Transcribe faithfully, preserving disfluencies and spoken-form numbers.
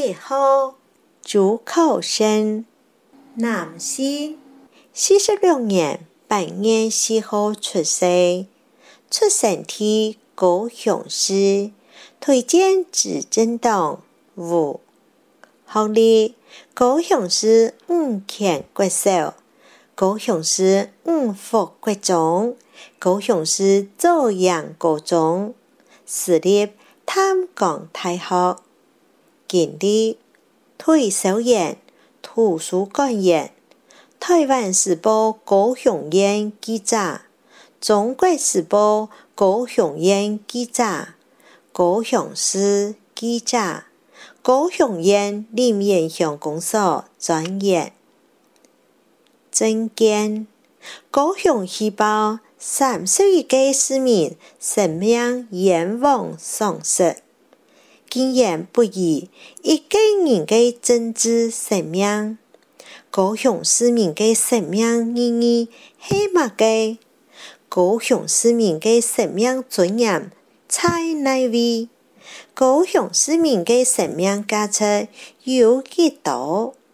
岁后主考生，男性，四十六年八月四号出生，出生地高雄市，推荐执政党无。学历高雄市五県國小、高雄市五福國中、高雄市左陽高中，私立淡江大學。經歷退休員、圖書館員、台灣時報高雄縣記者、中國時報高雄縣記者、高雄市記者、高雄縣林演鄉公所專員。政見高雄時報三十一屆市民生命願望喪失，經驗不移一個人的政治生命。高雄市民的生命意義係乜嘅？高雄市民的生命尊嚴在哪位？高雄市民的生命價值有幾多？